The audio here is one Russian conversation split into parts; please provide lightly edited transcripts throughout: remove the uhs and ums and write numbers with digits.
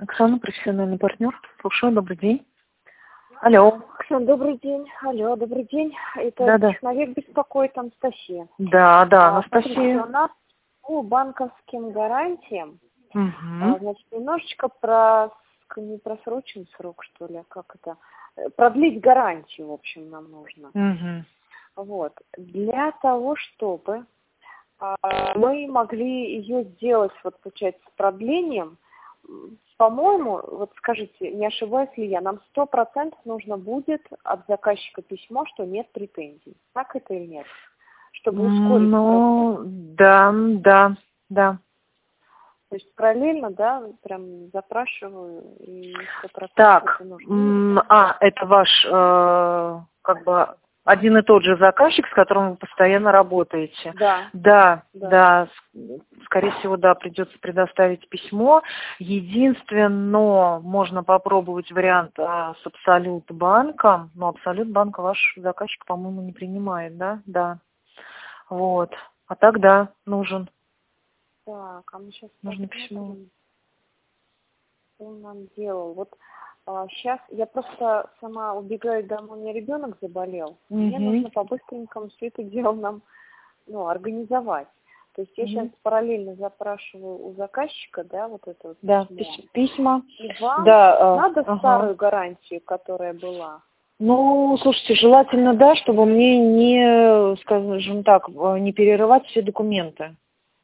Оксана, профессиональный партнер. Слушаю, добрый день. Алло. Оксана, добрый день. Алло, добрый день. Это Да-да. человек беспокоит, Анастасия. Да, Смотрите, Анастасия. у нас по банковским гарантиям, Угу. значит, немножечко не просрочен срок, что ли, а как это? Продлить гарантию, в общем, нам нужно. Угу. Вот. Для того, чтобы мы могли ее сделать, вот, получается, с продлением, по-моему, вот скажите, не ошибаюсь ли я, нам 100% нужно будет от заказчика письмо, что нет претензий. Так это или нет? Чтобы ускорить процесс. Да. То есть параллельно, да, прям запрашиваю и 100% Так, это нужно. это ваш, как бы, один и тот же заказчик, с которым вы постоянно работаете. Да. Да, скорее всего, да, придется предоставить письмо. Единственное, можно попробовать вариант с Абсолют банком, но Абсолют банк ваш заказчик, по-моему, не принимает, да? Да. Вот. А так, да, нужен. Так, а мы сейчас Нужно письмо. что он нам делал. Вот сейчас я просто сама убегаю домой, у меня ребенок заболел. Мне нужно по-быстренькому все это дело нам организовать. То есть я сейчас параллельно запрашиваю у заказчика, да, вот это вот письма. И вам Да, надо старую гарантию, которая была? Ну, слушайте, желательно, да, чтобы мне не, скажем так, не перерывать все документы.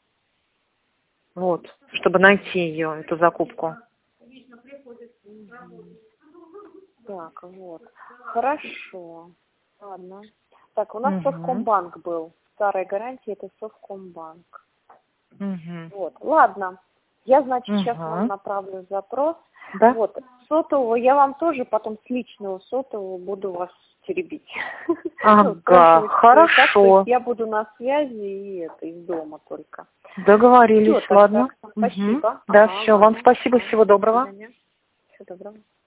Вот, чтобы найти ее, эту закупку. Так, вот. Хорошо. Ладно. Так, у нас Совкомбанк был. Старая гарантия это Совкомбанк. Вот. Ладно. Я, значит, сейчас вам направлю запрос. Да? Вот. Сотового я вам тоже потом с личного сотового буду вас теребить. Ага, хорошо. Я буду на связи и из дома только. Договорились, ладно. Спасибо. Да, все, вам спасибо, всего доброго. Всего доброго.